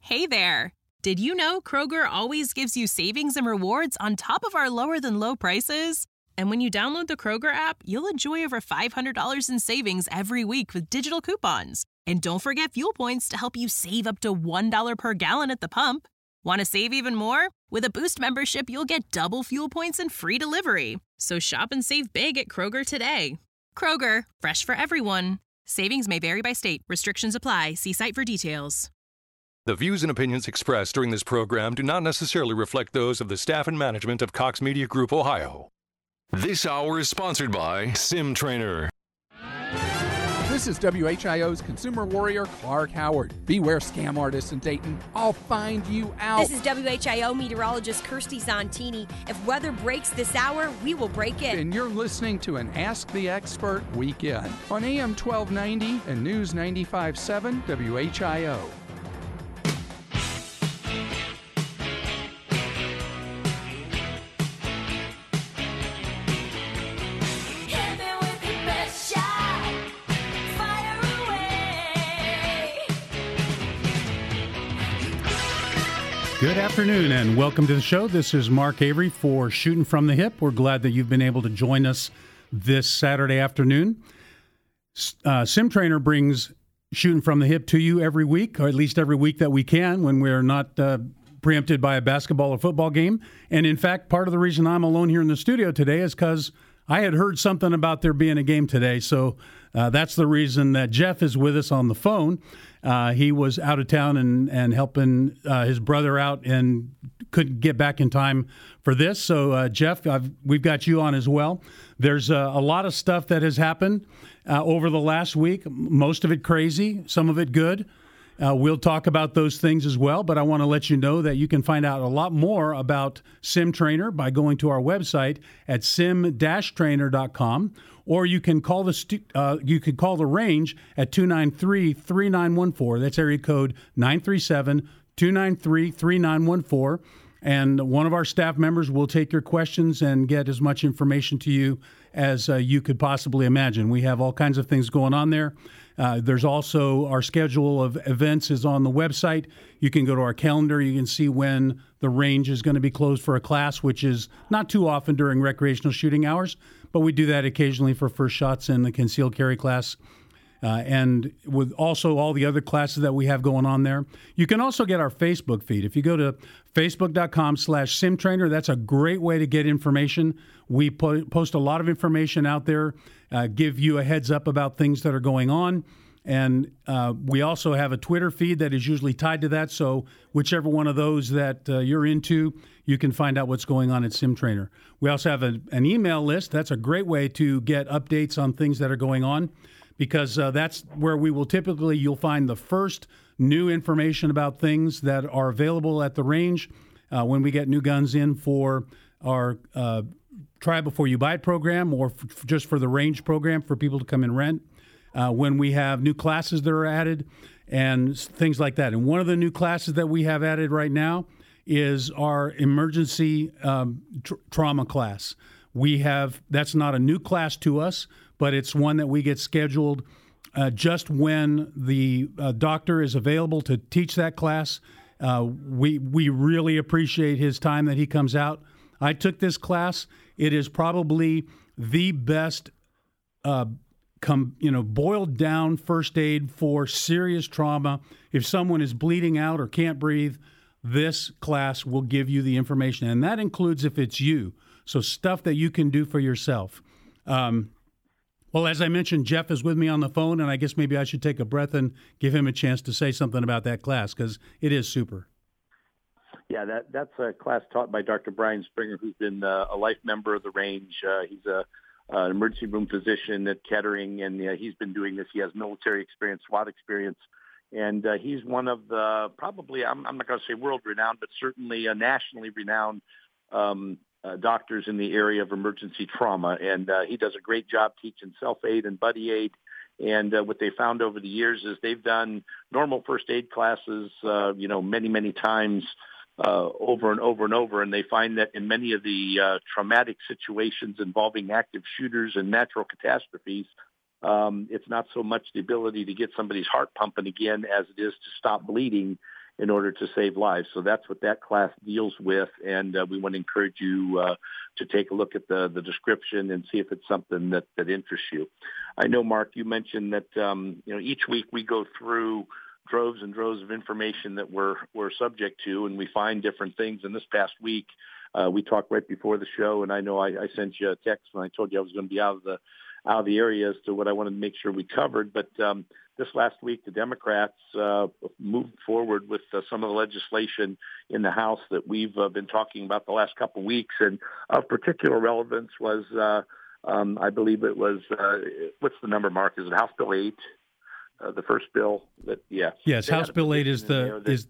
Hey there! Did you know Kroger always gives you savings and rewards on top of our lower-than-low prices? And when you download the Kroger app, you'll enjoy over $500 in savings every week with digital coupons. And don't forget fuel points to help you save up to $1 per gallon at the pump. Want to save even more? With a Boost membership, you'll get double fuel points and free delivery. So shop and save big at Kroger today. Kroger, fresh for everyone. Savings may vary by state. Restrictions apply. See site for details. The views and opinions expressed during this program do not necessarily reflect those of the staff and management of Cox Media Group, Ohio. This hour is sponsored by Sim Trainer. This is WHIO's consumer warrior, Clark Howard. Beware scam artists in Dayton. I'll find you out. This is WHIO meteorologist Kirsty Zontini. If weather breaks this hour, we will break it. And you're listening to an Ask the Expert weekend on AM 1290 and News 95.7 WHIO. Good afternoon and welcome to the show. This is Mark Avery for Shooting from the Hip. We're glad that you've been able to join us this Saturday afternoon. Sim Trainer brings Shooting from the Hip to you every week, or at least every week that we can when we're not preempted by a basketball or football game. And in fact, part of the reason I'm alone here in the studio today is because I had heard something about there being a game today. So that's the reason that Jeff is with us on the phone. He was out of town and helping his brother out and couldn't get back in time for this. So, Jeff, we've got you on as well. There's a lot of stuff that has happened over the last week, most of it crazy, some of it good. We'll talk about those things as well, but I want to let you know that you can find out a lot more about Sim Trainer by going to our website at sim-trainer.com, or you can call the range at 293-3914. That's area code 937-293-3914. And one of our staff members will take your questions and get as much information to you as you could possibly imagine. We have all kinds of things going on there. There's also our schedule of events is on the website. You can go to our calendar. You can see when the range is going to be closed for a class, which is not too often during recreational shooting hours, but we do that occasionally for first shots in the concealed carry class. And with also all the other classes that we have going on there. You can also get our Facebook feed. If you go to facebook.com/simtrainer, that's a great way to get information. We post a lot of information out there, give you a heads up about things that are going on. And we also have a Twitter feed that is usually tied to that. So whichever one of those that you're into, you can find out what's going on at Sim Trainer. We also have an email list. That's a great way to get updates on things that are going on, because that's where we will you'll find the first new information about things that are available at the range when we get new guns in for our Try Before You Buy It program, or just for the range program for people to come and rent, when we have new classes that are added and things like that. And one of the new classes that we have added right now is our emergency trauma class. That's not a new class to us, but it's one that we get scheduled just when the doctor is available to teach that class. We really appreciate his time that he comes out. I took this class. It is probably the best boiled down first aid for serious trauma. If someone is bleeding out or can't breathe, this class will give you the information, and that includes if it's you. So stuff that you can do for yourself. Well, as I mentioned, Jeff is with me on the phone, and I guess maybe I should take a breath and give him a chance to say something about that class, because it is super. Yeah, that's a class taught by Dr. Brian Springer, who's been a life member of the range. He's an emergency room physician at Kettering, and he's been doing this. He has military experience, SWAT experience, and he's one of the probably, I'm not going to say world-renowned, but certainly nationally renowned doctors in the area of emergency trauma. And he does a great job teaching self-aid and buddy aid. And what they found over the years is they've done normal first aid classes, many, many times over and over and over. And they find that in many of the traumatic situations involving active shooters and natural catastrophes, it's not so much the ability to get somebody's heart pumping again as it is to stop bleeding. in order to save lives. So that's what that class deals with, and we want to encourage you to take a look at the description and see if it's something that interests you. I know, Mark, you mentioned that each week we go through droves and droves of information that we're subject to, and we find different things. And this past week, we talked right before the show, and I know I sent you a text when I told you I was going to be out of the area as to what I wanted to make sure we covered. But this last week, the Democrats moved forward with some of the legislation in the House that we've been talking about the last couple of weeks. And of particular relevance was, I believe it was, what's the number, Mark? Is it House Bill 8? The first bill that, yes. Yes, House Bill 8 is the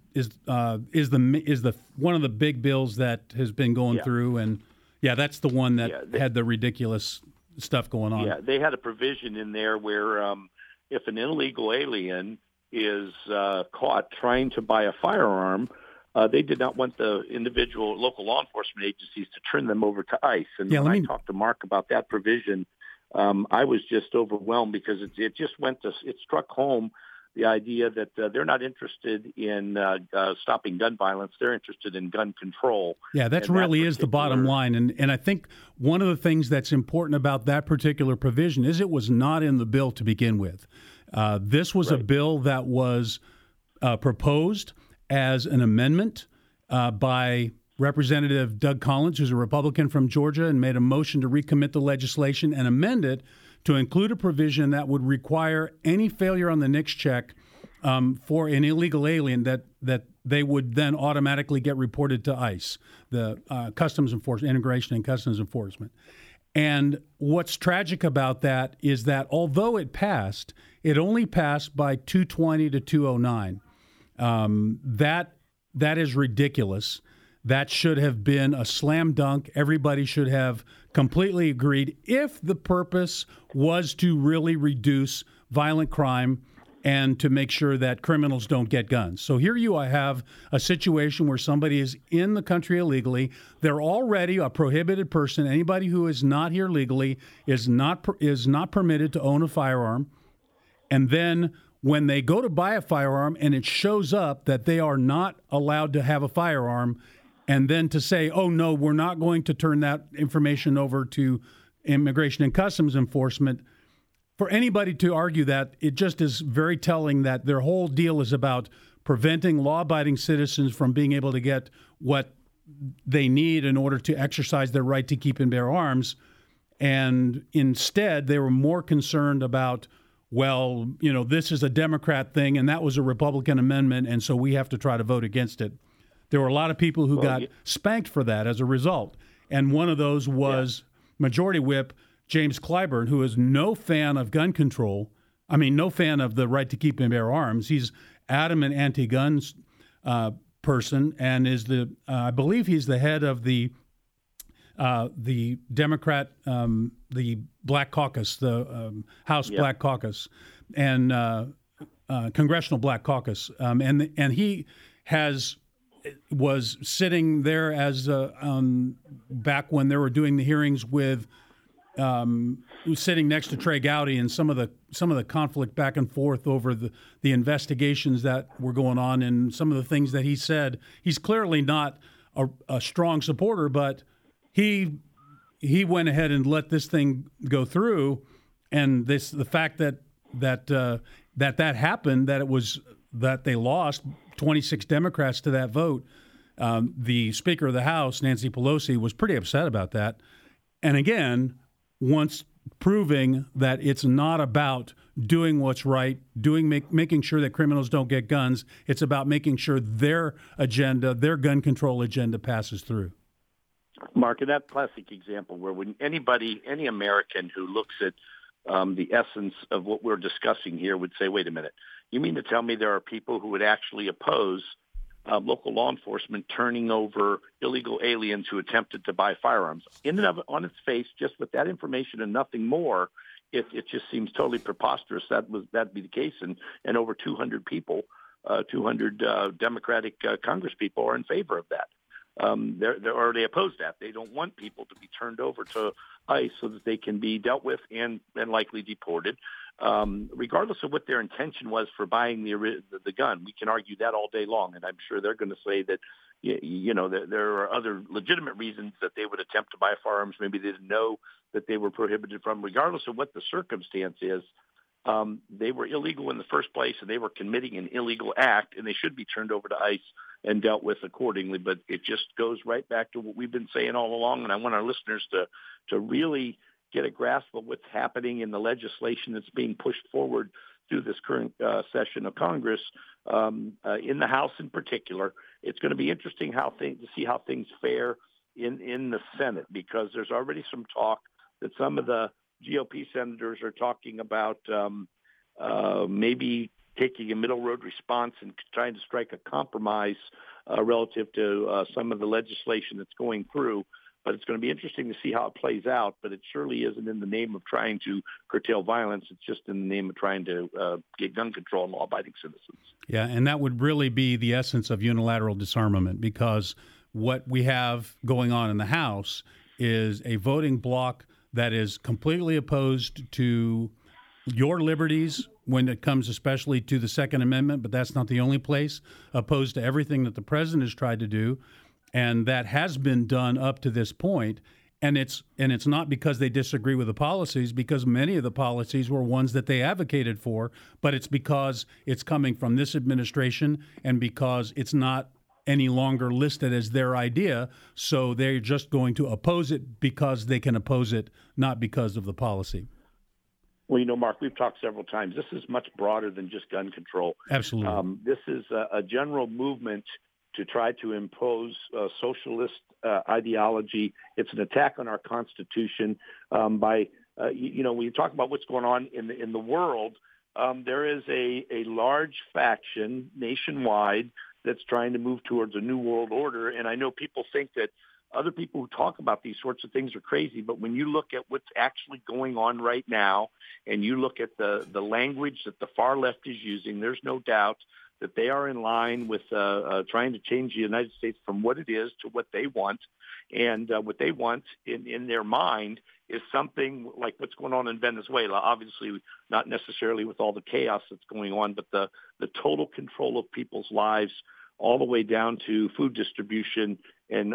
one of the big bills that has been going through, and that's the one that had the ridiculous stuff going on. Yeah, they had a provision in there where if an illegal alien is caught trying to buy a firearm, they did not want the individual local law enforcement agencies to turn them over to ICE. And when I talked to Mark about that provision, I was just overwhelmed because it struck home the idea that they're not interested in stopping gun violence. They're interested in gun control. Yeah, that really is the bottom line. And I think one of the things that's important about that particular provision is it was not in the bill to begin with. This was a bill that was proposed as an amendment by Representative Doug Collins, who's a Republican from Georgia, and made a motion to recommit the legislation and amend it to include a provision that would require any failure on the NICS check for an illegal alien that they would then automatically get reported to ICE, the Customs Enforcement, Immigration and Customs Enforcement. And what's tragic about that is that although it passed, it only passed by 220 to 209. That is ridiculous. That should have been a slam dunk. Everybody should have completely agreed if the purpose was to really reduce violent crime and to make sure that criminals don't get guns. So here you have a situation where somebody is in the country illegally. They're already a prohibited person. Anybody who is not here legally is not permitted to own a firearm. And then when they go to buy a firearm and it shows up that they are not allowed to have a firearm, and then to say, oh, no, we're not going to turn that information over to Immigration and Customs Enforcement, for anybody to argue that, it just is very telling that their whole deal is about preventing law-abiding citizens from being able to get what they need in order to exercise their right to keep and bear arms. And instead, they were more concerned about, well, this is a Democrat thing, and that was a Republican amendment, and so we have to try to vote against it. There were a lot of people who got spanked for that as a result. And one of those was Majority Whip James Clyburn, who is no fan of gun control. I mean, no fan of the right to keep and bear arms. He's adamant anti-guns person and is I believe he's the head of the Democrat, the Black Caucus, the House Black Caucus, and Congressional Black Caucus. And he was sitting there as back when they were doing the hearings with sitting next to Trey Gowdy and some of the conflict back and forth over the investigations that were going on and some of the things that he said. He's clearly not a strong supporter, but he went ahead and let this thing go through, and the fact that happened, that they lost 26 Democrats to that vote. The Speaker of the House, Nancy Pelosi, was pretty upset about that. And again, once proving that it's not about doing what's right, making sure that criminals don't get guns, it's about making sure their agenda, their gun control agenda, passes through. Mark, in that classic example where when any American who looks at the essence of what we're discussing here would say, wait a minute, you mean to tell me there are people who would actually oppose local law enforcement turning over illegal aliens who attempted to buy firearms? In and of on its face, just with that information and nothing more, it just seems totally preposterous that'd be the case. And over 200 people, 200 Democratic Congresspeople are in favor of that. They're already opposed that. They don't want people to be turned over to ICE so that they can be dealt with and likely deported. regardless of what their intention was for buying the gun. We can argue that all day long, and I'm sure they're going to say that, there are other legitimate reasons that they would attempt to buy firearms. Maybe they didn't know that they were prohibited from. Regardless of what the circumstance is, they were illegal in the first place, and they were committing an illegal act, and they should be turned over to ICE and dealt with accordingly. But it just goes right back to what we've been saying all along, and I want our listeners to really get a grasp of what's happening in the legislation that's being pushed forward through this current session of Congress, in the House in particular. It's going to be interesting to see how things fare in the Senate, because there's already some talk that some of the GOP senators are talking about maybe taking a middle road response and trying to strike a compromise relative to some of the legislation that's going through. But it's going to be interesting to see how it plays out. But it surely isn't in the name of trying to curtail violence. It's just in the name of trying to get gun control and law-abiding citizens. Yeah, and that would really be the essence of unilateral disarmament, because what we have going on in the House is a voting bloc that is completely opposed to your liberties when it comes especially to the Second Amendment, but that's not the only place, opposed to everything that the president has tried to do. And that has been done up to this point, and it's not because they disagree with the policies, because many of the policies were ones that they advocated for, but it's because it's coming from this administration and because it's not any longer listed as their idea, so they're just going to oppose it because they can oppose it, not because of the policy. Well, Mark, we've talked several times. This is much broader than just gun control. Absolutely. This is a general movement to try to impose socialist ideology. It's an attack on our Constitution. When you talk about what's going on in the world, there is a large faction nationwide that's trying to move towards a new world order. And I know people think that other people who talk about these sorts of things are crazy, but when you look at what's actually going on right now, and you look at the language that the far left is using, there's no doubt that they are in line with trying to change the United States from what it is to what they want. And what they want in their mind is something like what's going on in Venezuela, obviously not necessarily with all the chaos that's going on, but the total control of people's lives all the way down to food distribution and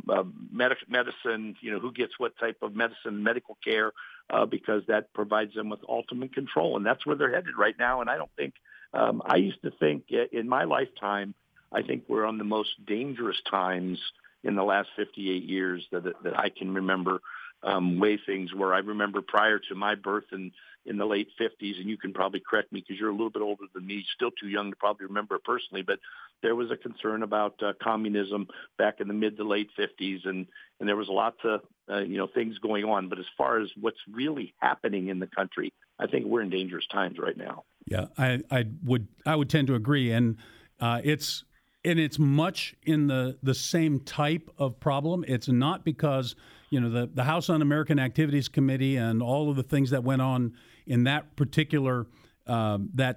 medicine, who gets what type of medicine, medical care, because that provides them with ultimate control. And that's where they're headed right now. And I don't think I used to think in my lifetime, I think we're on the most dangerous times in the last 58 years that I can remember, way things where I remember prior to my birth in the late 50s, and you can probably correct me because you're a little bit older than me, still too young to probably remember it personally, but there was a concern about communism back in the mid to late 50s, and there was lots of things going on. But as far as what's really happening in the country, I think we're in dangerous times right now. Yeah, I would tend to agree, and it's much in the same type of problem. It's not because the House Un-American Activities Committee and all of the things that went on in that particular the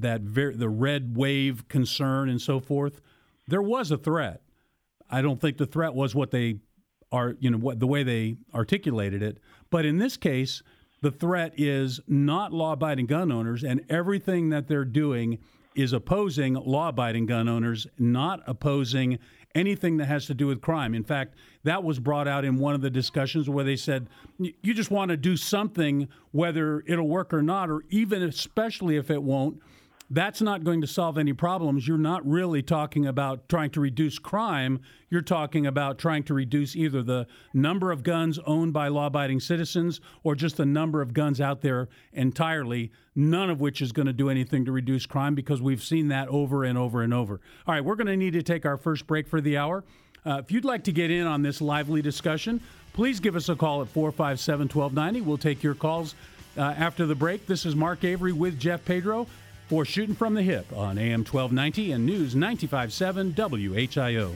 red wave concern and so forth. There was a threat. I don't think the threat was what they are, the way they articulated it. But in this case, the threat is not law-abiding gun owners, and everything that they're doing is opposing law-abiding gun owners, not opposing anything that has to do with crime. In fact, that was brought out in one of the discussions where they said, you just want to do something, whether it'll work or not, or even especially if it won't. That's not going to solve any problems. You're not really talking about trying to reduce crime. You're talking about trying to reduce either the number of guns owned by law-abiding citizens or just the number of guns out there entirely, none of which is going to do anything to reduce crime, because we've seen that over and over and over. All right, we're going to need to take our first break for the hour. If you'd like to get in on this lively discussion, please give us a call at 457-1290. We'll take your calls after the break. This is Mark Avery with Jeff Pedro for Shooting from the Hip on AM 1290 and News 95.7 WHIO.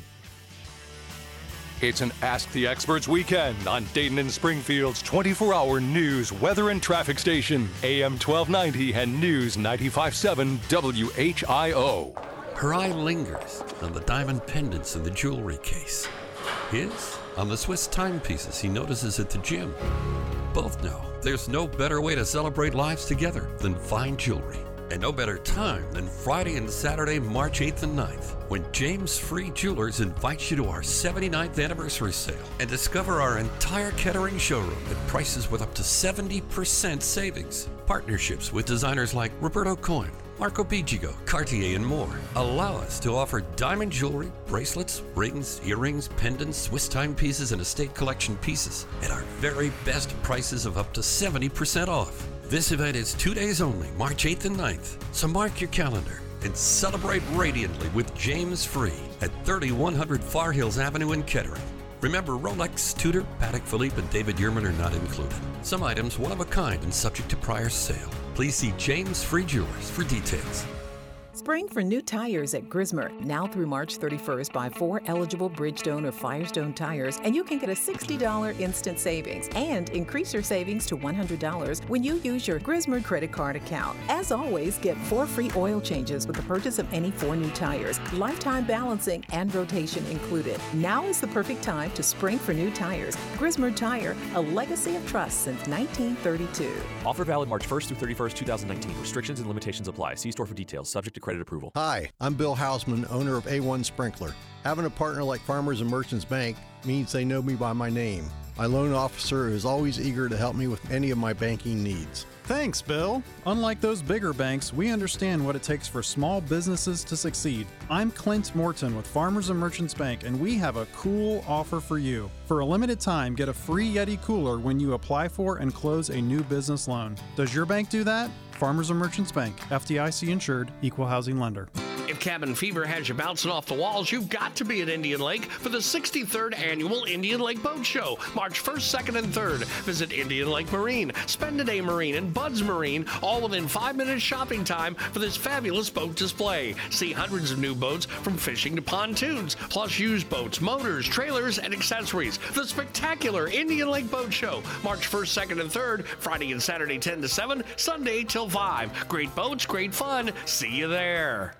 It's an Ask the Experts weekend on Dayton and Springfield's 24-hour news, weather, and traffic station, AM 1290 and News 95.7 WHIO. Her eye lingers on the diamond pendants in the jewelry case. His? On the Swiss timepieces he notices at the gym. Both know there's no better way to celebrate lives together than fine jewelry. And no better time than Friday and Saturday, March 8th and 9th, when James Free Jewelers invites you to our 79th anniversary sale and discover our entire Kettering showroom at prices with up to 70% savings. Partnerships with designers like Roberto Coin, Marco Bigigo, Cartier, and more allow us to offer diamond jewelry, bracelets, rings, earrings, pendants, Swiss timepieces, and estate collection pieces at our very best prices of up to 70% off. This event is 2 days only, March 8th and 9th, so mark your calendar and celebrate radiantly with James Free at 3100 Far Hills Avenue in Kettering. Remember, Rolex, Tudor, Patek Philippe, and David Yurman are not included. Some items one of a kind and subject to prior sale. Please see James Free Jewelers for details. Spring for new tires at Grismer. Now through March 31st, buy 4 eligible Bridgestone or Firestone tires, and you can get a $60 instant savings and increase your savings to $100 when you use your Grismer credit card account. As always, get 4 free oil changes with the purchase of any 4 new tires, lifetime balancing and rotation included. Now is the perfect time to spring for new tires. Grismer Tire, a legacy of trust since 1932. Offer valid March 1st through 31st, 2019. Restrictions and limitations apply. See store for details. Subject to credit approval. Hi, I'm Bill Hausman, owner of A1 Sprinkler. Having a partner like Farmers and Merchants Bank means they know me by my name. My loan officer is always eager to help me with any of my banking needs. Thanks, Bill. Unlike those bigger banks, we understand what it takes for small businesses to succeed. I'm Clint Morton with Farmers and Merchants Bank, and we have a cool offer for you. For a limited time, get a free Yeti cooler when you apply for and close a new business loan. Does your bank do that? Farmers and Merchants Bank, FDIC insured, equal housing lender. If cabin fever has you bouncing off the walls, you've got to be at Indian Lake for the 63rd Annual Indian Lake Boat Show, March 1st, 2nd, and 3rd. Visit Indian Lake Marine, Spend a Day Marine, and Bud's Marine, all within 5 minutes shopping time for this fabulous boat display. See hundreds of new boats from fishing to pontoons, plus used boats, motors, trailers, and accessories. The spectacular Indian Lake Boat Show, March 1st, 2nd, and 3rd, Friday and Saturday 10 to 7, Sunday till 5. Great boats, great fun. See you there.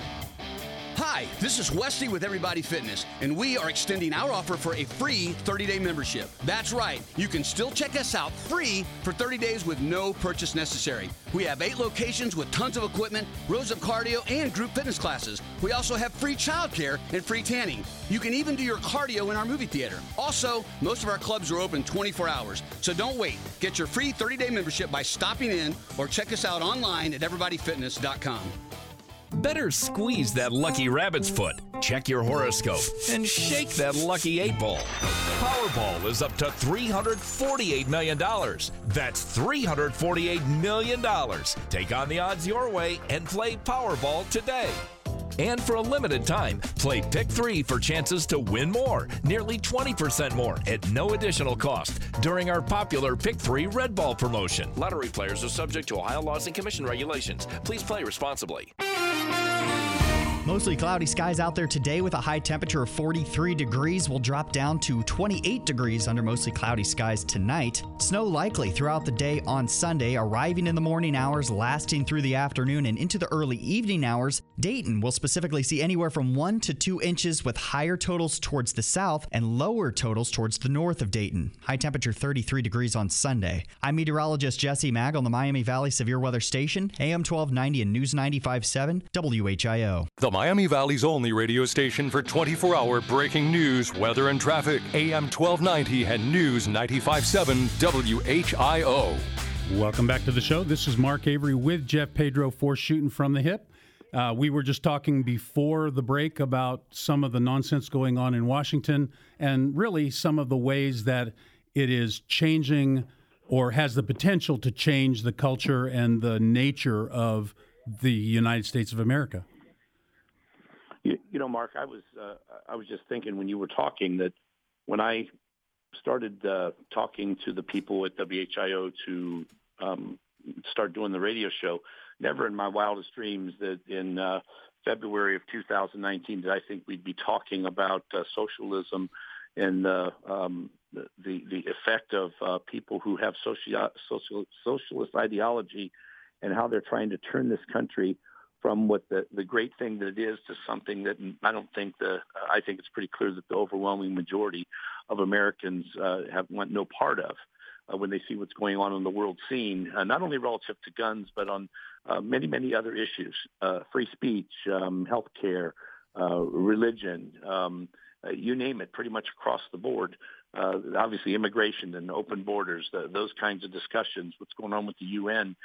Hi, this is Wesley with Everybody Fitness, and we are extending our offer for a free 30-day membership. That's right, you can still check us out free for 30 days with no purchase necessary. We have 8 locations with tons of equipment, rows of cardio, and group fitness classes. We also have free childcare and free tanning. You can even do your cardio in our movie theater. Also, most of our clubs are open 24 hours, so don't wait. Get your free 30-day membership by stopping in or check us out online at everybodyfitness.com. Better squeeze that lucky rabbit's foot, check your horoscope, and shake that lucky 8-ball. Powerball is up to $348 million. That's $348 million. Take on the odds your way and play Powerball today. And for a limited time, play Pick 3 for chances to win more, nearly 20% more at no additional cost during our popular Pick 3 Red Ball promotion. Lottery players are subject to Ohio laws and commission regulations. Please play responsibly. Mostly cloudy skies out there today with a high temperature of 43 degrees. Will drop down to 28 degrees under mostly cloudy skies tonight. Snow likely throughout the day on Sunday, arriving in the morning hours, lasting through the afternoon and into the early evening hours. Dayton will specifically see anywhere from 1 to 2 inches with higher totals towards the south and lower totals towards the north of Dayton. High temperature 33 degrees on Sunday. I'm meteorologist Jesse Mag on the Miami Valley Severe Weather Station, AM 1290 and News 95.7 WHIO. The Miami Valley's only radio station for 24-hour breaking news, weather, and traffic. AM 1290 and News 95.7 WHIO. Welcome back to the show. This is Mark Avery with Jeff Pedro for Shooting from the Hip. We were just talking before the break about some of the nonsense going on in Washington and really some of the ways that it is changing or has the potential to change the culture and the nature of the United States of America. You know, Mark, I was just thinking when you were talking that when I started talking to the people at WHIO to start doing the radio show, never in my wildest dreams that in February of 2019 did I think we'd be talking about socialism and the effect of people who have socialist ideology and how they're trying to turn this country from what the great thing that it is to something that I think it's pretty clear that the overwhelming majority of Americans want no part of when they see what's going on the world scene, not only relative to guns, but on many, many other issues, free speech, health care, religion, you name it, pretty much across the board. Obviously, immigration and open borders, those kinds of discussions, what's going on with the UN.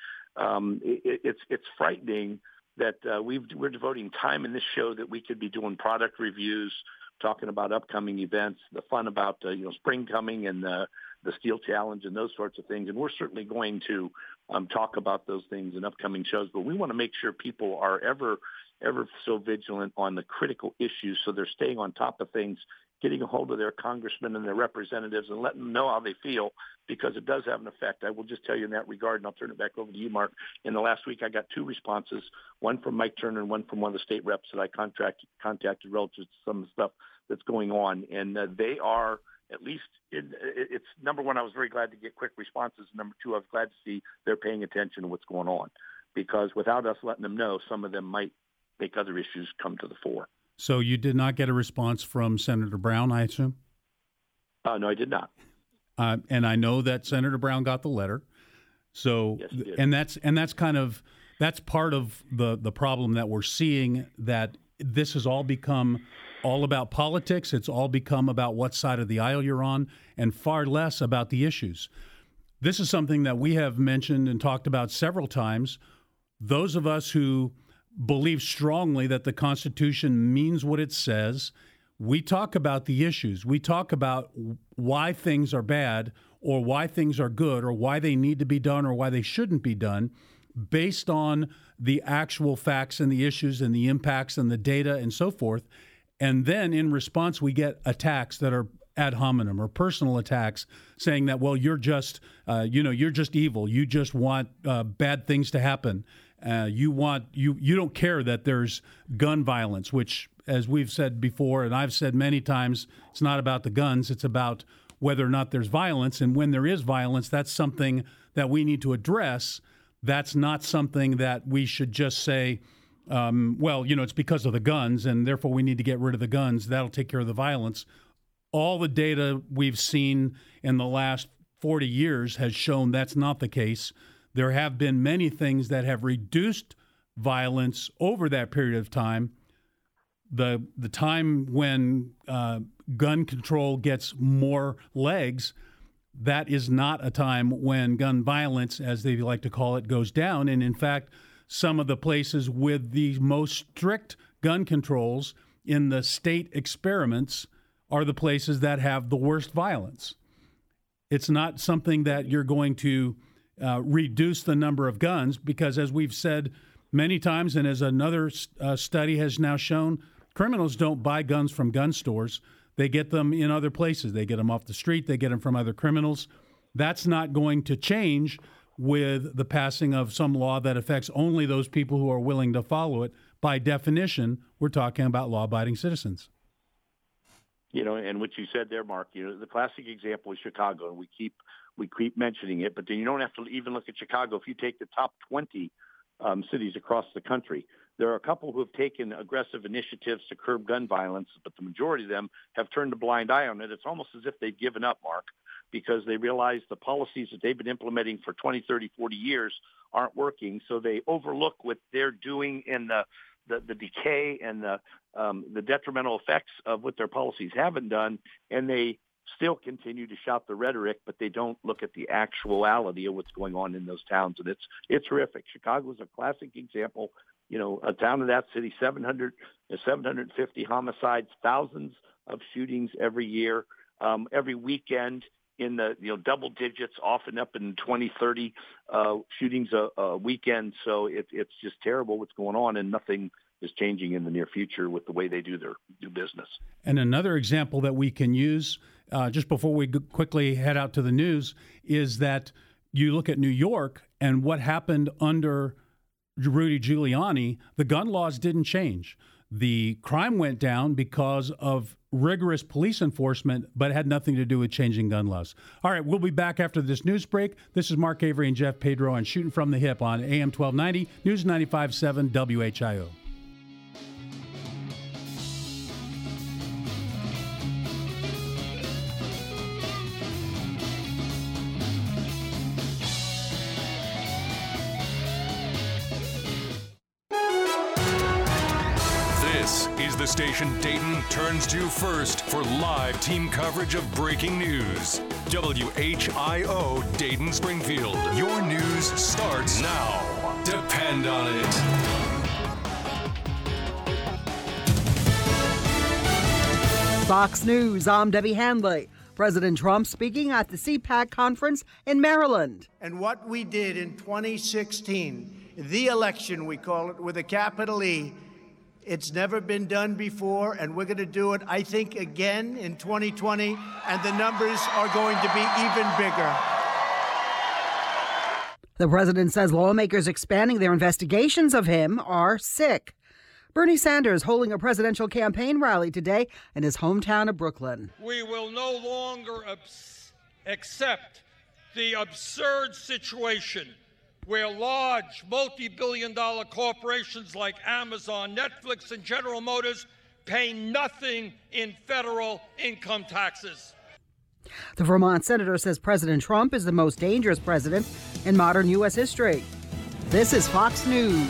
It's frightening that we're devoting time in this show that we could be doing product reviews, talking about upcoming events, the fun about spring coming and the Steel Challenge and those sorts of things. And we're certainly going to talk about those things in upcoming shows. But we want to make sure people are ever so vigilant on the critical issues, so they're staying on top of things, getting a hold of their congressmen and their representatives and letting them know how they feel, because it does have an effect. I will just tell you in that regard, and I'll turn it back over to you, Mark. In the last week, I got 2 responses, one from Mike Turner and one from one of the state reps that I contacted relative to some of the stuff that's going on. And they are, at least, it's number one, I was very glad to get quick responses. Number two, I was glad to see they're paying attention to what's going on, because without us letting them know, some of them might make other issues come to the fore. So you did not get a response from Senator Brown, I assume? No, I did not. And I know that Senator Brown got the letter. So, yes, he did. and that's part of the problem that we're seeing, that this has all become all about politics. It's all become about what side of the aisle you're on, and far less about the issues. This is something that we have mentioned and talked about several times. Those of us who believe strongly that the Constitution means what it says, we talk about the issues. We talk about why things are bad or why things are good or why they need to be done or why they shouldn't be done based on the actual facts and the issues and the impacts and the data and so forth. And then in response, we get attacks that are ad hominem or personal attacks saying that, well, you're just evil. You just want bad things to happen. You don't care that there's gun violence, which, as we've said before, and I've said many times, it's not about the guns. It's about whether or not there's violence. And when there is violence, that's something that we need to address. That's not something that we should just say, it's because of the guns, and therefore we need to get rid of the guns. That'll take care of the violence. All the data we've seen in the last 40 years has shown that's not the case. There have been many things that have reduced violence over that period of time. The time when gun control gets more legs, that is not a time when gun violence, as they like to call it, goes down. And in fact, some of the places with the most strict gun controls in the state experiments are the places that have the worst violence. It's not something that you're going to reduce the number of guns, because as we've said many times, and as another study has now shown, criminals don't buy guns from gun stores. They get them in other places. They get them off the street. They get them from other criminals. That's not going to change with the passing of some law that affects only those people who are willing to follow it. By definition, we're talking about law-abiding citizens. And what you said there, Mark, the classic example is Chicago, and we keep mentioning it, but then you don't have to even look at Chicago. If you take the top 20 cities across the country, there are a couple who have taken aggressive initiatives to curb gun violence, but the majority of them have turned a blind eye on it. It's almost as if they've given up, Mark, because they realize the policies that they've been implementing for 20, 30, 40 years aren't working. So they overlook what they're doing in the decay and the detrimental effects of what their policies haven't done, and they still continue to shout the rhetoric, but they don't look at the actuality of what's going on in those towns. And it's horrific. Chicago is a classic example. A town of that city, 750 homicides, thousands of shootings every year, every weekend in the double digits, often up in 20, 30 shootings a weekend. So it's just terrible what's going on, and nothing is changing in the near future with the way they do business. And another example that we can use just before we quickly head out to the news is that you look at New York and what happened under Rudy Giuliani. The gun laws didn't change. The crime went down because of rigorous police enforcement, but had nothing to do with changing gun laws. All right, we'll be back after this news break. This is Mark Avery and Jeff Pedro on Shooting from the Hip on AM 1290, News 95.7 WHIO. This is the station Dayton turns to first for live team coverage of breaking news. WHIO Dayton Springfield. Your news starts now. Depend on it. Fox News, I'm Debbie Handley. President Trump speaking at the CPAC conference in Maryland. And what we did in 2016, the election we call it with a capital E, it's never been done before, and we're going to do it, I think, again in 2020, and the numbers are going to be even bigger. The president says lawmakers expanding their investigations of him are sick. Bernie Sanders holding a presidential campaign rally today in his hometown of Brooklyn. We will no longer accept the absurd situation where large multi-billion-dollar corporations like Amazon, Netflix, and General Motors pay nothing in federal income taxes. The Vermont senator says President Trump is the most dangerous president in modern U.S. history. This is Fox News.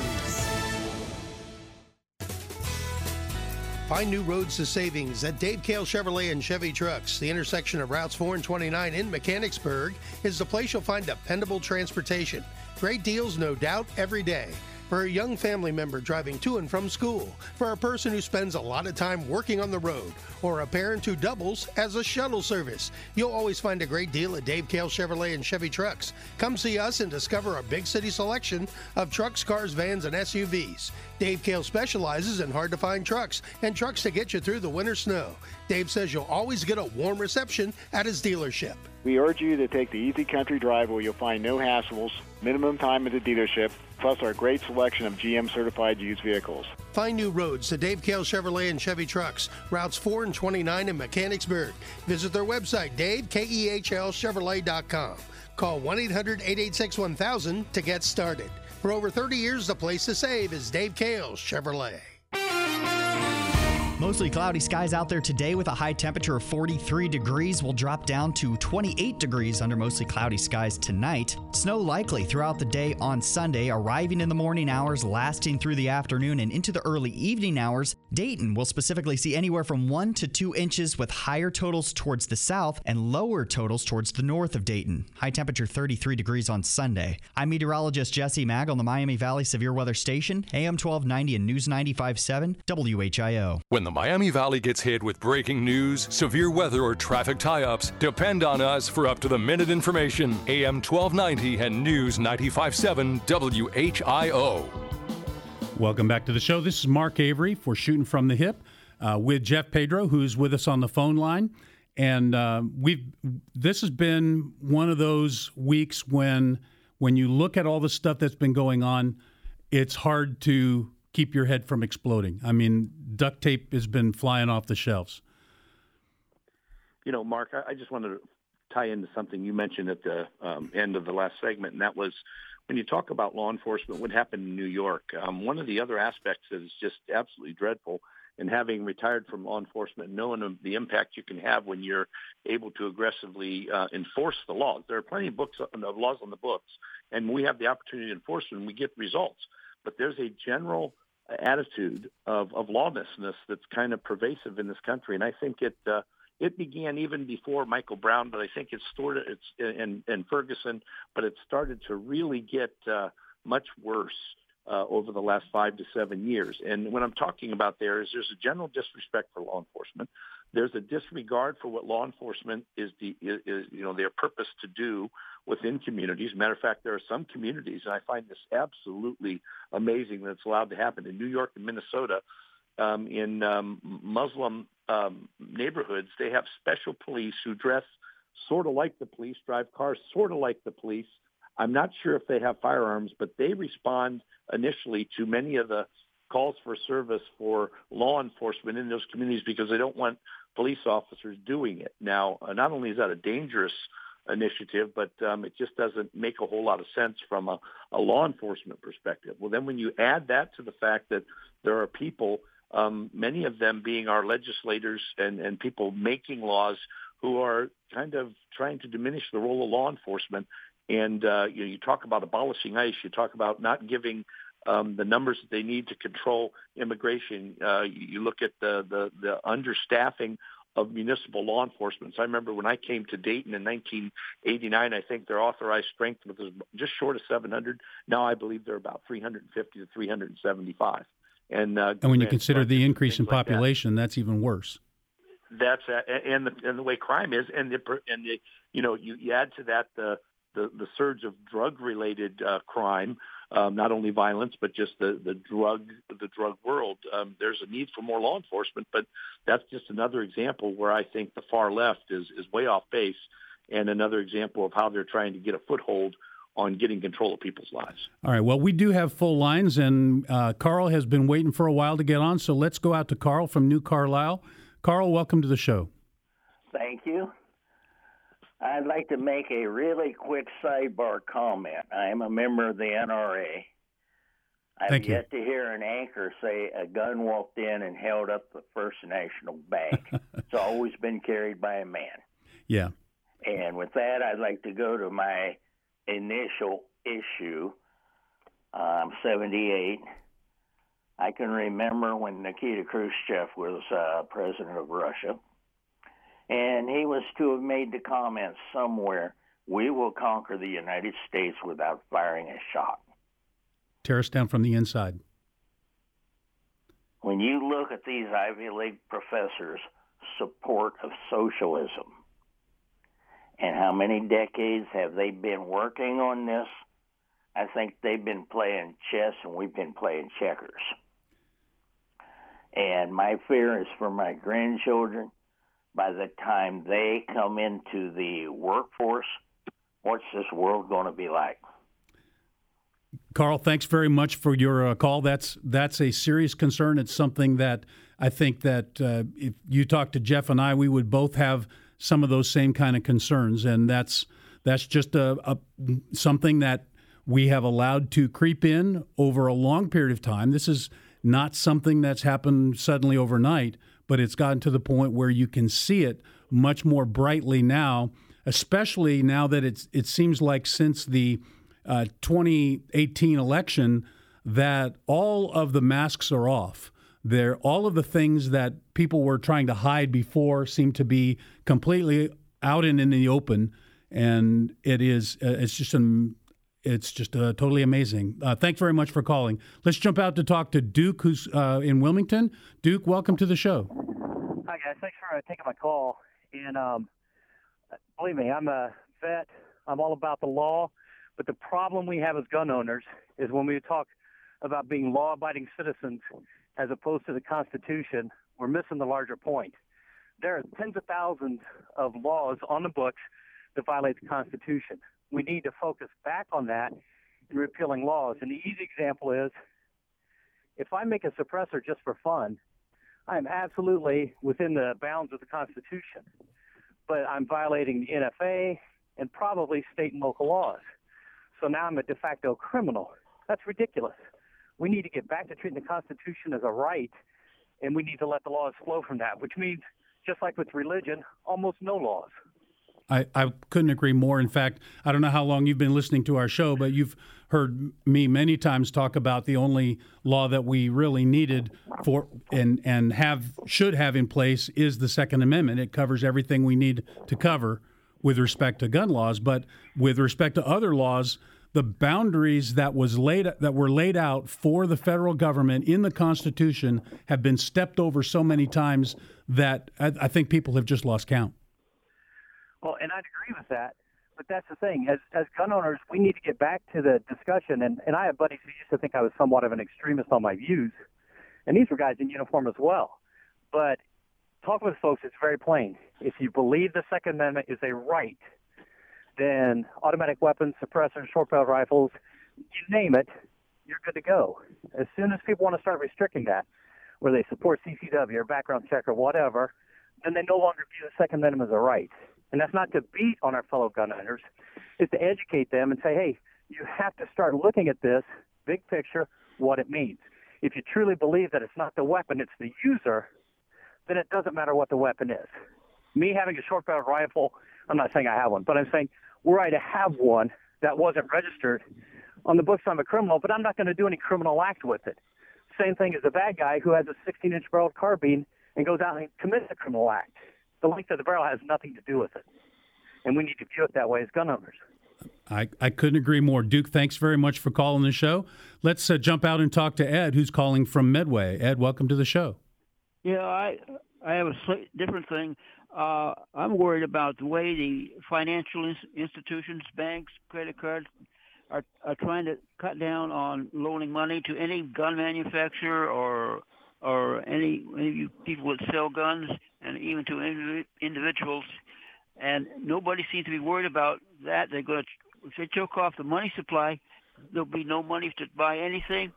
Find new roads to savings at Dave Cale Chevrolet and Chevy Trucks. The intersection of Routes 4 and 29 in Mechanicsburg is the place you'll find dependable transportation. Great deals, no doubt, every day. For a young family member driving to and from school, for a person who spends a lot of time working on the road, or a parent who doubles as a shuttle service, you'll always find a great deal at Dave Cale Chevrolet and Chevy Trucks. Come see us and discover a big city selection of trucks, cars, vans, and SUVs. Dave Cale specializes in hard-to-find trucks and trucks to get you through the winter snow. Dave says you'll always get a warm reception at his dealership. We urge you to take the easy country drive where you'll find no hassles, minimum time at the dealership, plus our great selection of GM-certified used vehicles. Find new roads to Dave Cale Chevrolet and Chevy Trucks, Routes 4 and 29 in Mechanicsburg. Visit their website, DaveKehlChevrolet.com. Call 1-800-886-1000 to get started. For over 30 years, the place to save is Dave Cale Chevrolet. Mostly cloudy skies out there today with a high temperature of 43 degrees. Will drop down to 28 degrees under mostly cloudy skies tonight. Snow likely throughout the day on Sunday, arriving in the morning hours, lasting through the afternoon and into the early evening hours. Dayton will specifically see anywhere from 1 to 2 inches with higher totals towards the south and lower totals towards the north of Dayton. High temperature 33 degrees on Sunday. I'm meteorologist Jesse Mag on the Miami Valley Severe Weather Station, AM 1290 and News 95.7 WHIO. When the Miami Valley gets hit with breaking news, severe weather, or traffic tie-ups, depend on us for up-to-the-minute information. AM 1290 and News 95.7 WHIO. Welcome back to the show. This is Mark Avery for Shooting from the Hip with Jeff Pedro, who's with us on the phone line. And this has been one of those weeks when you look at all the stuff that's been going on, it's hard to keep your head from exploding. I mean, duct tape has been flying off the shelves. You know, Mark, I just wanted to tie into something you mentioned at the end of the last segment, and that was when you talk about law enforcement, what happened in New York. One of the other aspects that is just absolutely dreadful, and having retired from law enforcement, knowing the impact you can have when you're able to aggressively enforce the laws. There are plenty of laws on the books, and we have the opportunity to enforce them, and we get results. But there's a general attitude of lawlessness that's kind of pervasive in this country, and I think it began even before Michael Brown, but I think it's in Ferguson, but it started to really get much worse over the last 5 to 7 years. And what I'm talking about there's a general disrespect for law enforcement. There's a disregard for what law enforcement is their purpose to do within communities. Matter of fact, there are some communities, and I find this absolutely amazing that it's allowed to happen in New York and Minnesota, in Muslim neighborhoods. They have special police who dress sort of like the police, drive cars sort of like the police. I'm not sure if they have firearms, but they respond initially to many of the calls for service for law enforcement in those communities because they don't want police officers doing it. Now, not only is that a dangerous initiative, but it just doesn't make a whole lot of sense from a law enforcement perspective. Well, then when you add that to the fact that there are people, many of them being our legislators and people making laws who are kind of trying to diminish the role of law enforcement. And you talk about abolishing ICE, you talk about not giving the numbers that they need to control immigration. You look at the understaffing of municipal law enforcement. So I remember when I came to Dayton in 1989, I think their authorized strength was just short of 700. Now I believe they're about 350 to 375. And when you consider the increase in population, that's even worse. That's and the way crime is, and you add to that the surge of drug related crime, not only violence but just the drug world. There's a need for more law enforcement, but that's just another example where I think the far left is way off base, and another example of how they're trying to get a foothold on getting control of people's lives. All right. Well, we do have full lines, and Carl has been waiting for a while to get on, so let's go out to Carl from New Carlisle. Carl, welcome to the show. Thank you. I'd like to make a really quick sidebar comment. I am a member of the NRA. I've yet to hear an anchor say a gun walked in and held up the First National Bank. It's always been carried by a man. Yeah. And with that, I'd like to go to my initial issue. I'm 78. I can remember when Nikita Khrushchev was president of Russia, and he was to have made the comment somewhere, "We will conquer the United States without firing a shot." Tear us down from the inside. When you look at these Ivy League professors' support of socialism, and how many decades have they been working on this, I think they've been playing chess and we've been playing checkers. And my fear is for my grandchildren, by the time they come into the workforce, what's this world going to be like? Carl, thanks very much for your call. That's a serious concern. It's something that I think that if you talk to Jeff and I, we would both have some of those same kind of concerns, and that's just something that we have allowed to creep in over a long period of time. This is not something that's happened suddenly overnight, but it's gotten to the point where you can see it much more brightly now, especially now that it seems like since the 2018 election that all of the masks are off. All of the things that people were trying to hide before seem to be completely out and in the open, and it's just totally amazing. Thanks very much for calling. Let's jump out to talk to Duke, who's in Wilmington. Duke, welcome to the show. Hi, guys. Thanks for taking my call. And believe me, I'm a vet. I'm all about the law. But the problem we have as gun owners is when we talk about being law-abiding citizens as opposed to the Constitution, we're missing the larger point. There are tens of thousands of laws on the books that violate the Constitution. We need to focus back on that in repealing laws. And the easy example is, if I make a suppressor just for fun, I am absolutely within the bounds of the Constitution. But I'm violating the NFA and probably state and local laws. So now I'm a de facto criminal. That's ridiculous. We need to get back to treating the Constitution as a right, and we need to let the laws flow from that, which means, just like with religion, almost no laws. I couldn't agree more. In fact, I don't know how long you've been listening to our show, but you've heard me many times talk about the only law that we really needed for and should have in place is the Second Amendment. It covers everything we need to cover with respect to gun laws, but with respect to other laws, the boundaries that were laid out for the federal government in the Constitution have been stepped over so many times that I think people have just lost count. Well, and I'd agree with that, but that's the thing. As gun owners, we need to get back to the discussion, and I have buddies who used to think I was somewhat of an extremist on my views, and these were guys in uniform as well. But talk with folks, it's very plain. If you believe the Second Amendment is a right, then automatic weapons, suppressors, short-barreled rifles, you name it, you're good to go. As soon as people want to start restricting that, where they support CCW or background check or whatever, then they no longer view the Second Amendment as a right. And that's not to beat on our fellow gun owners. It's to educate them and say, hey, you have to start looking at this big picture, what it means. If you truly believe that it's not the weapon, it's the user, then it doesn't matter what the weapon is. Me having a short-barreled rifle, I'm not saying I have one, but I'm saying were I to have one that wasn't registered on the books, I'm a criminal, but I'm not going to do any criminal act with it. Same thing as the bad guy who has a 16-inch barreled carbine and goes out and commits a criminal act. The length of the barrel has nothing to do with it. And we need to view it that way as gun owners. I couldn't agree more. Duke, thanks very much for calling the show. Let's jump out and talk to Ed, who's calling from Medway. Ed, welcome to the show. Yeah, I have a different thing. I'm worried about the way the financial institutions, banks, credit cards are trying to cut down on loaning money to any gun manufacturer or any people that sell guns, and even to individuals. And nobody seems to be worried about that. They're going to, if they choke off the money supply, there'll be no money to buy anything.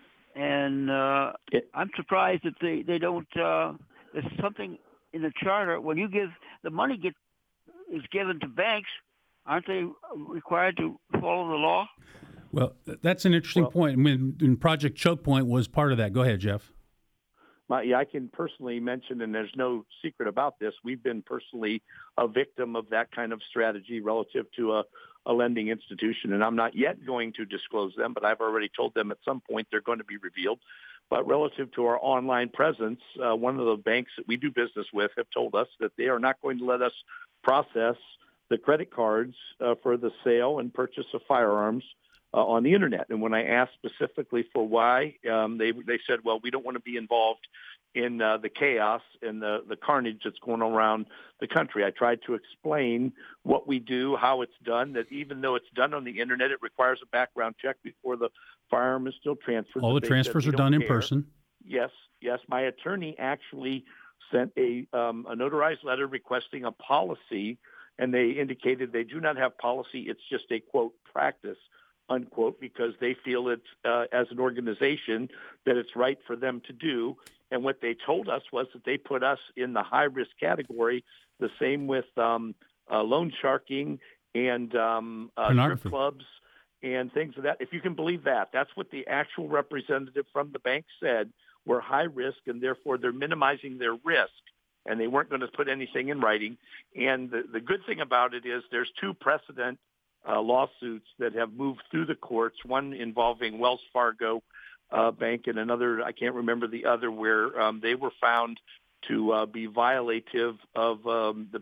And I'm surprised that they don't. There's something in the charter when you give the money is given to banks. Aren't they required to follow the law? Well, that's an interesting point. I mean, and Project Choke Point was part of that. Go ahead, Jeff. I can personally mention, and there's no secret about this, we've been personally a victim of that kind of strategy relative to a lending institution, and I'm not yet going to disclose them, but I've already told them at some point they're going to be revealed. But relative to our online presence, one of the banks that we do business with have told us that they are not going to let us process the credit cards for the sale and purchase of firearms on the internet. And when I asked specifically for why, they said, well, we don't want to be involved in the chaos and the carnage that's going around the country. I tried to explain what we do, how it's done, that even though it's done on the internet, it requires a background check before the firearm is still transferred. All the transfers are done in person. Yes. My attorney actually sent a notarized letter requesting a policy, and they indicated they do not have policy. It's just a, quote, practice, unquote, because they feel it's, as an organization, that it's right for them to do. And what they told us was that they put us in the high-risk category, the same with loan sharking and strip clubs and things of that. If you can believe that, that's what the actual representative from the bank said. We're high risk, and therefore they're minimizing their risk, and they weren't going to put anything in writing. And the good thing about it is there's two precedent lawsuits that have moved through the courts, one involving Wells Fargo Bank and another, I can't remember the other, where they were found to be violative of the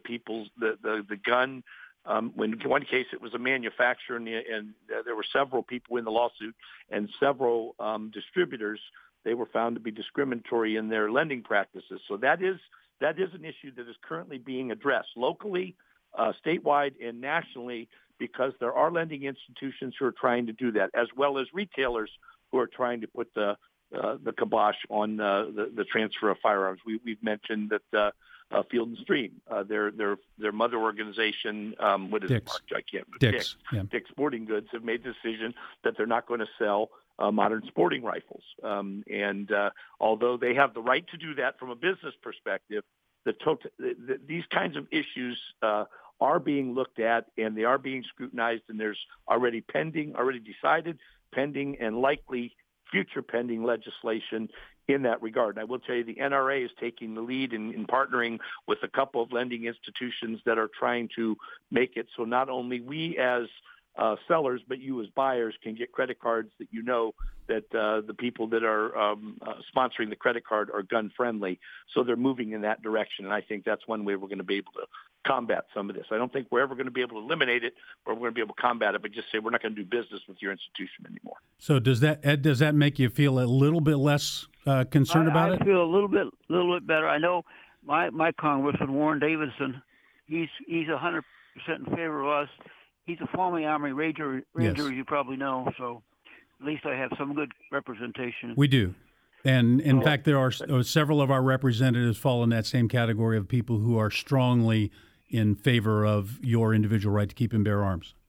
gun. When in one case it was a manufacturer, and there were several people in the lawsuit and several distributors. They were found to be discriminatory in their lending practices. So that is an issue that is currently being addressed locally, statewide, and nationally, because there are lending institutions who are trying to do that, as well as retailers who are trying to put the kibosh on the transfer of firearms. We've mentioned that Field and Stream, their mother organization, what is Dick's. it? Mark? I can't. Dick's. Yeah. Dick's Sporting Goods have made the decision that they're not going to sell modern sporting rifles. And although they have the right to do that from a business perspective, these kinds of issues are being looked at, and they are being scrutinized, and there's already decided, pending, and likely future pending legislation in that regard. And I will tell you, the NRA is taking the lead in partnering with a couple of lending institutions that are trying to make it so not only we as sellers, but you as buyers can get credit cards that you know that the people that are sponsoring the credit card are gun friendly. So they're moving in that direction, and I think that's one way we're going to be able to combat some of this. I don't think we're ever going to be able to eliminate it, or we're going to be able to combat it, but just say we're not going to do business with your institution anymore. So does that make you feel a little bit less concerned about it? I feel a little bit better. I know my Congressman Warren Davidson, he's 100% in favor of us. He's a former Army Ranger, yes, as you probably know, so at least I have some good representation. We do. And in fact, there are several of our representatives fall in that same category of people who are strongly in favor of your individual right to keep and bear arms.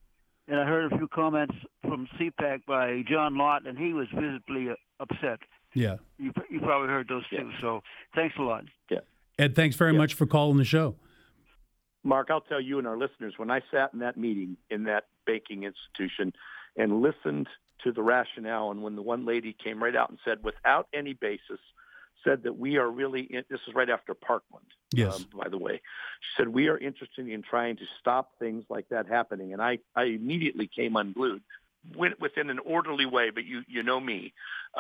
and I heard a few comments from CPAC by John Lott, and he was visibly upset. Yeah. You probably heard those too. So thanks a lot. Yeah. Ed, thanks very much for calling the show. Mark, I'll tell you and our listeners, when I sat in that meeting in that banking institution and listened to the rationale, and when the one lady came right out and said, without any basis, said that we are really, this is right after Parkland, yes. By the way. She said, we are interested in trying to stop things like that happening. And I immediately came unglued, went within an orderly way, but you know me.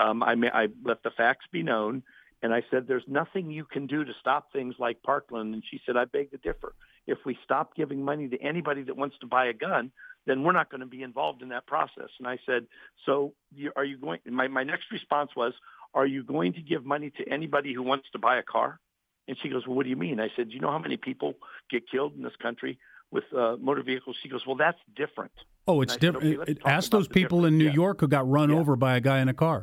I let the facts be known, and I said, there's nothing you can do to stop things like Parkland. And she said, I beg to differ. If we stop giving money to anybody that wants to buy a gun, then we're not going to be involved in that process. And I said, so are you going, my next response was, are you going to give money to anybody who wants to buy a car? And she goes, well, what do you mean? I said, do you know how many people get killed in this country with motor vehicles? She goes, well, that's different. Oh, it's different. Okay, ask those people in New York who got run over by a guy in a car.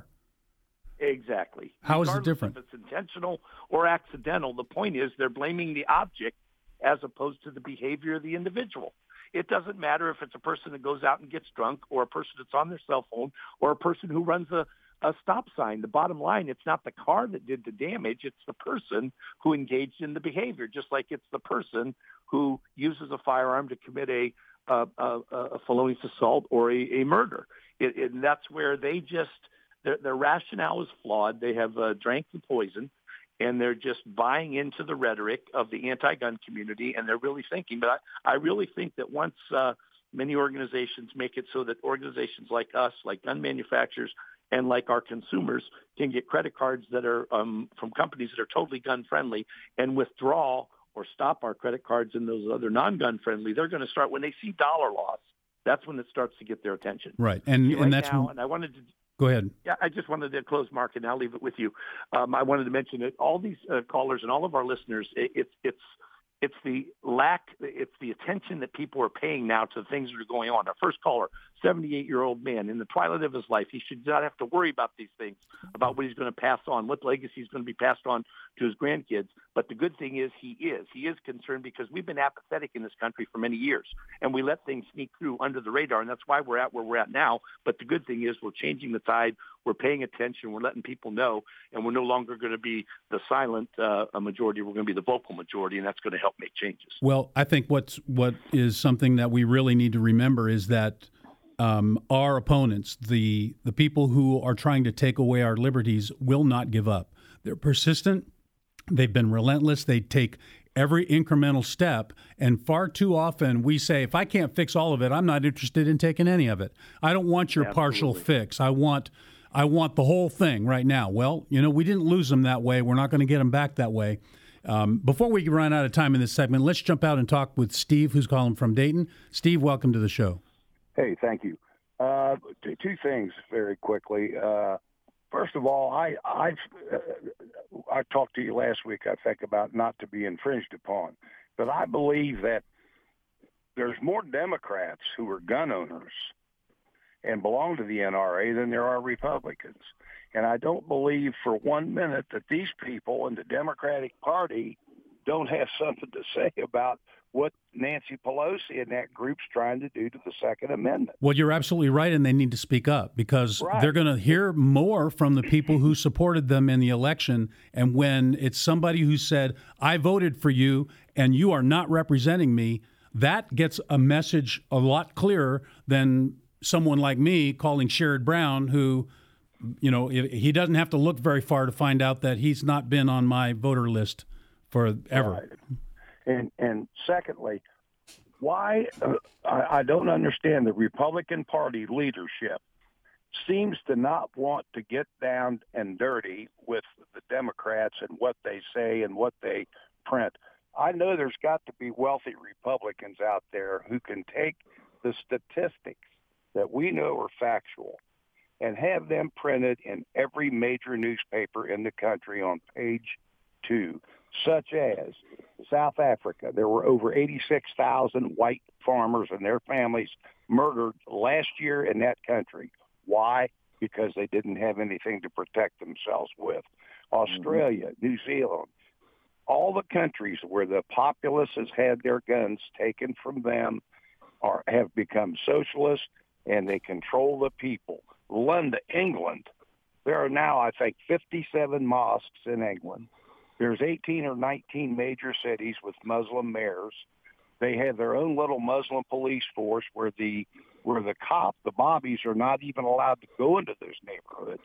Exactly. How is it different? If it's intentional or accidental, the point is they're blaming the object as opposed to the behavior of the individual. It doesn't matter if it's a person that goes out and gets drunk, or a person that's on their cell phone, or a person who runs a stop sign. The bottom line, it's not the car that did the damage. It's the person who engaged in the behavior, just like it's the person who uses a firearm to commit a felonious assault or a murder. And that's where they just, their rationale is flawed. They have drank the poison, and they're just buying into the rhetoric of the anti-gun community, and they're really thinking. But I really think that once many organizations make it so that organizations like us, like gun manufacturers, and like our consumers can get credit cards that are from companies that are totally gun-friendly and withdraw or stop our credit cards and those other non-gun friendly, they're going to start, when they see dollar loss, that's when it starts to get their attention. Right. And that's now, and I wanted to go ahead. Yeah, I just wanted to close, Mark, and I'll leave it with you. I wanted to mention that all these callers and all of our listeners, it's the attention that people are paying now to the things that are going on. Our first caller, 78-year-old man, in the twilight of his life, he should not have to worry about these things, about what he's going to pass on, what legacy is going to be passed on to his grandkids. But the good thing is he is concerned, because we've been apathetic in this country for many years, and we let things sneak through under the radar, and that's why we're at where we're at now. But the good thing is we're changing the tide, we're paying attention, we're letting people know, and we're no longer going to be the silent majority, we're going to be the vocal majority, and that's going to help make changes. Well, I think what is something that we really need to remember is that our opponents, the people who are trying to take away our liberties, will not give up. They're persistent. They've been relentless. They take every incremental step. And far too often we say, if I can't fix all of it, I'm not interested in taking any of it. I don't want your partial fix. I want the whole thing right now. Well, we didn't lose them that way. We're not going to get them back that way. Before we run out of time in this segment, let's jump out and talk with Steve, who's calling from Dayton. Steve, welcome to the show. Hey, thank you. Two things very quickly. First of all, I talked to you last week, I think, about not to be infringed upon. But I believe that there's more Democrats who are gun owners and belong to the NRA than there are Republicans. And I don't believe for 1 minute that these people in the Democratic Party don't have something to say about what Nancy Pelosi and that group's trying to do to the Second Amendment. Well, you're absolutely right, and they need to speak up, because they're going to hear more from the people who supported them in the election. And when it's somebody who said, I voted for you and you are not representing me, that gets a message a lot clearer than someone like me calling Sherrod Brown, who, he doesn't have to look very far to find out that he's not been on my voter list forever. Right. And secondly, why I don't understand the Republican Party leadership seems to not want to get down and dirty with the Democrats and what they say and what they print. I know there's got to be wealthy Republicans out there who can take the statistics that we know are factual and have them printed in every major newspaper in the country on page 2, such as South Africa. There were over 86,000 white farmers and their families murdered last year in that country. Why? Because they didn't have anything to protect themselves with. Australia, New Zealand, all the countries where the populace has had their guns taken from them have become socialist, and they control the people. London, England, there are now, I think, 57 mosques in England. There's 18 or 19 major cities with Muslim mayors. They have their own little Muslim police force where the cops, the bobbies, are not even allowed to go into those neighborhoods.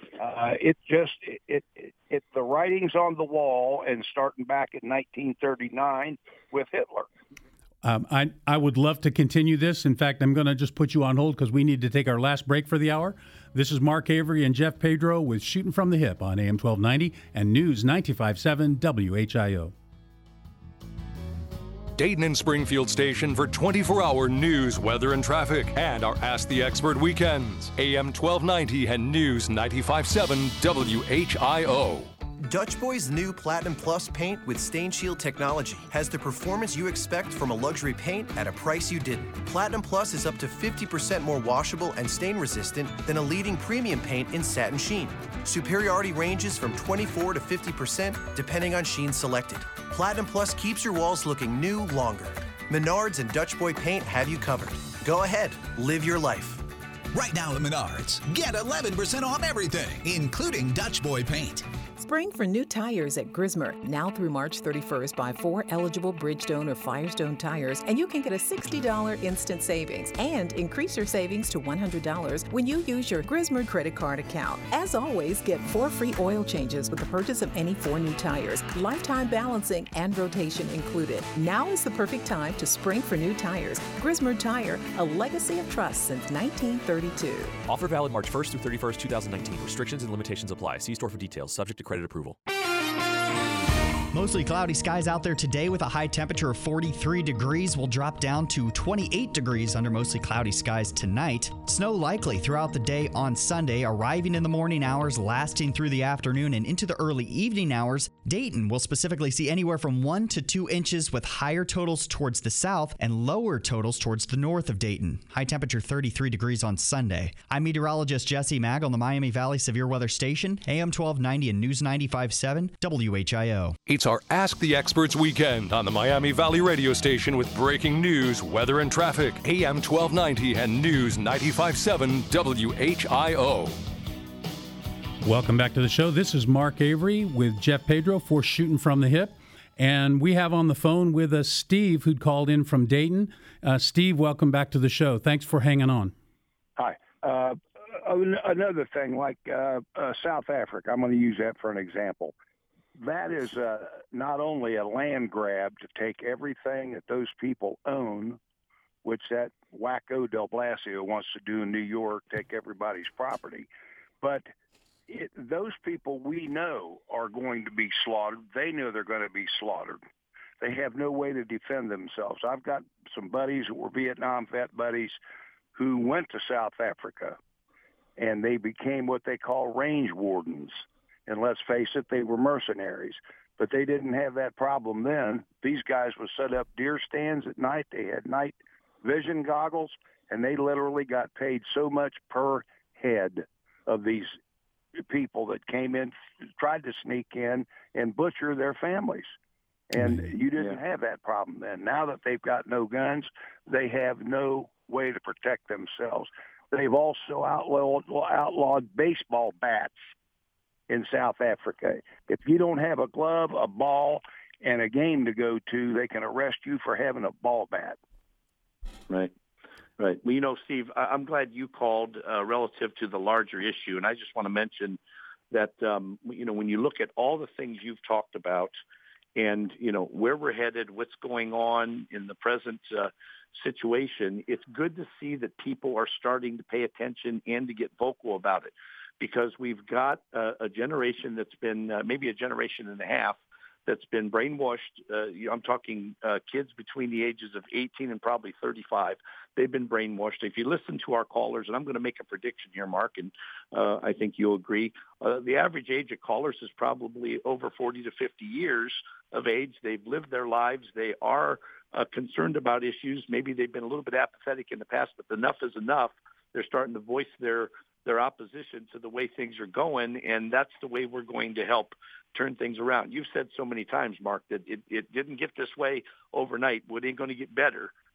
It's the writings on the wall, and starting back in 1939 with Hitler. I would love to continue this. In fact, I'm going to just put you on hold because we need to take our last break for the hour. This is Mark Avery and Jeff Pedro with Shooting from the Hip on AM 1290 and News 95.7 WHIO. Dayton and Springfield station for 24-hour news, weather, and traffic, and our Ask the Expert weekends. AM 1290 and News 95.7 WHIO. Dutch Boy's new Platinum Plus paint with Stain Shield technology has the performance you expect from a luxury paint at a price you didn't. Platinum Plus is up to 50% more washable and stain resistant than a leading premium paint in satin sheen. Superiority ranges from 24 to 50% depending on sheen selected. Platinum Plus keeps your walls looking new longer. Menards and Dutch Boy paint have you covered. Go ahead, live your life. Right now at Menards, get 11% off everything, including Dutch Boy paint. Spring for new tires at Grismer. Now through March 31st, buy 4 eligible Bridgestone or Firestone tires, and you can get a $60 instant savings and increase your savings to $100 when you use your Grismer credit card account. As always, get 4 free oil changes with the purchase of any 4 new tires, lifetime balancing and rotation included. Now is the perfect time to spring for new tires. Grismer Tire, a legacy of trust since 1932. Offer valid March 1st through 31st, 2019. Restrictions and limitations apply. See store for details. Subject to credit approval. Mostly cloudy skies out there today with a high temperature of 43 degrees. Will drop down to 28 degrees under mostly cloudy skies tonight. Snow likely throughout the day on Sunday, arriving in the morning hours, lasting through the afternoon and into the early evening hours. Dayton will specifically see anywhere from 1 to 2 inches with higher totals towards the south and lower totals towards the north of Dayton. High temperature 33 degrees on Sunday. I'm meteorologist Jesse Mag on the Miami Valley Severe Weather Station, AM 1290 and News 95.7 WHIO. It's our Ask the Experts weekend on the Miami Valley radio station with breaking news, weather, and traffic. AM 1290 and News 95.7 WHIO. Welcome back to the show. This is Mark Avery with Jeff Pedro for Shooting from the Hip. And we have on the phone with us Steve, who'd called in from Dayton. Steve, welcome back to the show. Thanks for hanging on. Hi. Another thing, like South Africa, I'm going to use that for an example. That is not only a land grab to take everything that those people own, which that wacko de Blasio wants to do in New York, take everybody's property, but those people we know are going to be slaughtered. They know they're going to be slaughtered. They have no way to defend themselves. I've got some buddies who were Vietnam vet buddies who went to South Africa, and they became what they call range wardens. And let's face it, they were mercenaries. But they didn't have that problem then. These guys would set up deer stands at night. They had night vision goggles, and they literally got paid so much per head of these people that came in, tried to sneak in and butcher their families. And you didn't have that problem then. Now that they've got no guns, they have no way to protect themselves. They've also outlawed baseball bats in South Africa. If you don't have a glove, a ball, and a game to go to, they can arrest you for having a ball bat. Right. Right. Well, you know, Steve, I'm glad you called relative to the larger issue. And I just want to mention that, when you look at all the things you've talked about and, where we're headed, what's going on in the present situation, it's good to see that people are starting to pay attention and to get vocal about it. Because we've got a generation that's been maybe a generation and a half that's been brainwashed. I'm talking kids between the ages of 18 and probably 35. They've been brainwashed. If you listen to our callers, and I'm going to make a prediction here, Mark, and I think you'll agree, the average age of callers is probably over 40 to 50 years of age. They've lived their lives. They are concerned about issues. Maybe they've been a little bit apathetic in the past, but enough is enough. They're starting to voice their opposition to the way things are going, and that's the way we're going to help turn things around. You've said so many times, Mark, that it didn't get this way overnight. It ain't going to get better.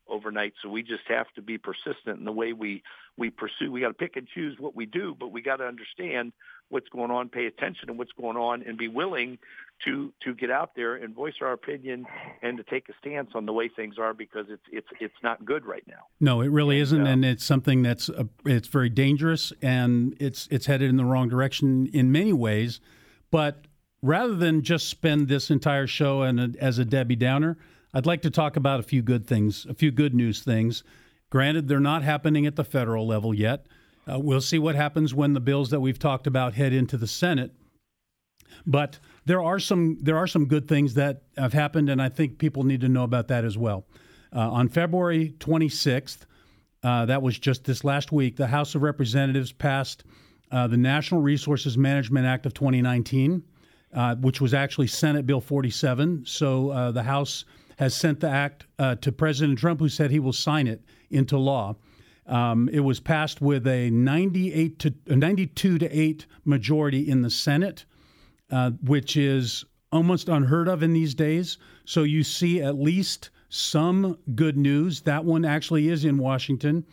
overnight. So we just have to be persistent in the way we pursue. We got to pick and choose what we do, but we got to understand what's going on, pay attention to what's going on, and be willing to get out there and voice our opinion and to take a stance on the way things are, because it's not good right now. No, it really isn't, and it's something that's it's very dangerous, and it's headed in the wrong direction in many ways. But rather than just spend this entire show as a Debbie Downer, I'd like to talk about a few good things, a few good news things. Granted, they're not happening at the federal level yet. We'll see what happens when the bills that we've talked about head into the Senate. But there are some good things that have happened, and I think people need to know about that as well. On February 26th, that was just this last week, the House of Representatives passed the National Resources Management Act of 2019, which was actually Senate Bill 47. So the House has sent the act to President Trump, who said he will sign it into law. It was passed with a 92 to 8 majority in the Senate, which is almost unheard of in these days. So you see at least some good news. That one actually is in Washington.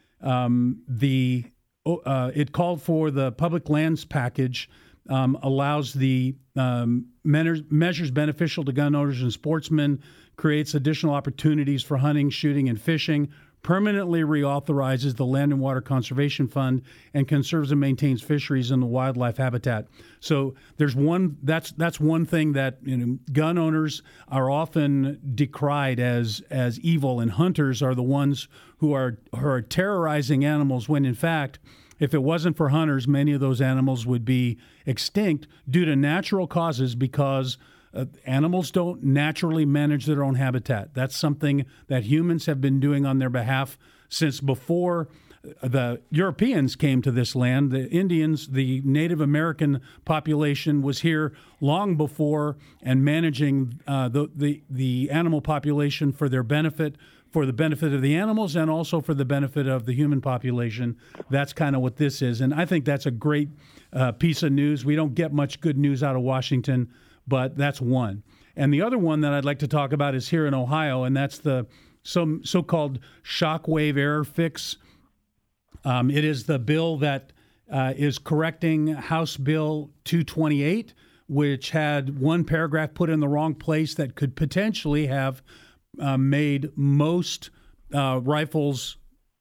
It called for the public lands package, allows the measures beneficial to gun owners and sportsmen, creates additional opportunities for hunting, shooting, and fishing, permanently reauthorizes the Land and Water Conservation Fund, and conserves and maintains fisheries and the wildlife habitat. So there's one that's one thing that gun owners are often decried as evil, and hunters are the ones who are terrorizing animals, when in fact, if it wasn't for hunters, many of those animals would be extinct due to natural causes, because animals don't naturally manage their own habitat. That's something that humans have been doing on their behalf since before the Europeans came to this land. The Indians, the Native American population, was here long before, and managing the animal population for their benefit, for the benefit of the animals and also for the benefit of the human population. That's kind of what this is. And I think that's a great piece of news. We don't get much good news out of Washington, but that's one. And the other one that I'd like to talk about is here in Ohio, and that's the so-called shockwave error fix. It is the bill that is correcting House Bill 228, which had one paragraph put in the wrong place that could potentially have made most rifles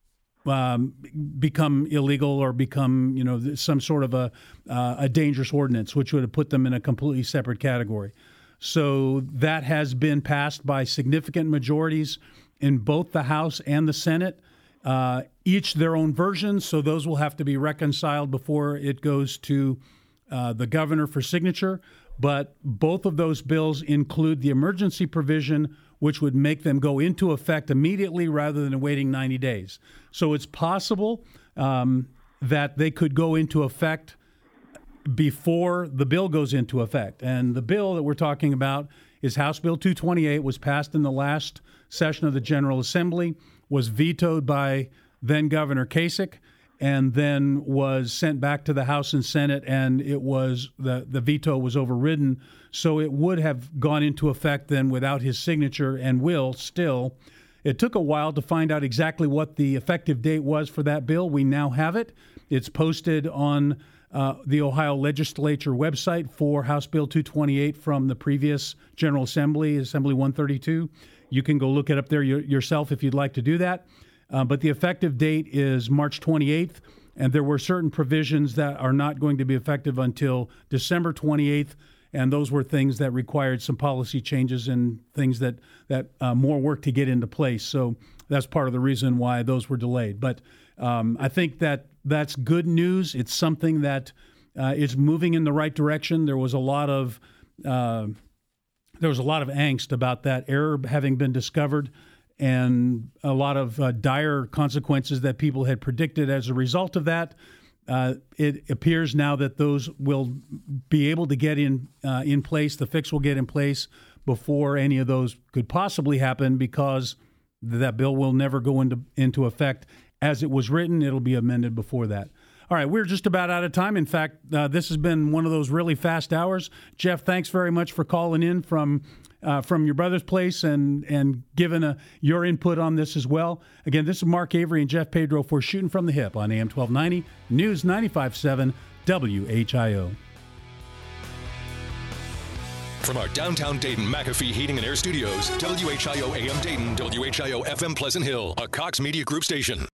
become illegal, or become, some sort of a dangerous ordinance, which would have put them in a completely separate category. So that has been passed by significant majorities in both the House and the Senate, each their own versions. So those will have to be reconciled before it goes to the governor for signature. But both of those bills include the emergency provision, which would make them go into effect immediately rather than waiting 90 days. So it's possible that they could go into effect before the bill goes into effect. And the bill that we're talking about is House Bill 228, was passed in the last session of the General Assembly, was vetoed by then Governor Kasich, and then was sent back to the House and Senate, and it was the veto was overridden. So it would have gone into effect then without his signature, and will still. It took a while to find out exactly what the effective date was for that bill. We now have it. It's posted on the Ohio Legislature website for House Bill 228 from the previous General Assembly, Assembly 132. You can go look it up there yourself if you'd like to do that. But the effective date is March 28th, and there were certain provisions that are not going to be effective until December 28th, and those were things that required some policy changes and things that more work to get into place. So that's part of the reason why those were delayed. But I think that's good news. It's something that is moving in the right direction. There was a lot of angst about that error having been discovered, and a lot of dire consequences that people had predicted as a result of that. It appears now that those will be able to get in place. The fix will get in place before any of those could possibly happen, because that bill will never go into effect as it was written. It'll be amended before that. All right, we're just about out of time. In fact, this has been one of those really fast hours. Jeff, thanks very much for calling in from your brother's place and giving your input on this as well. Again, this is Mark Avery and Jeff Pedro for Shooting from the Hip on AM 1290, News 95.7, WHIO. From our downtown Dayton McAfee Heating and Air Studios, WHIO AM Dayton, WHIO FM Pleasant Hill, a Cox Media Group station.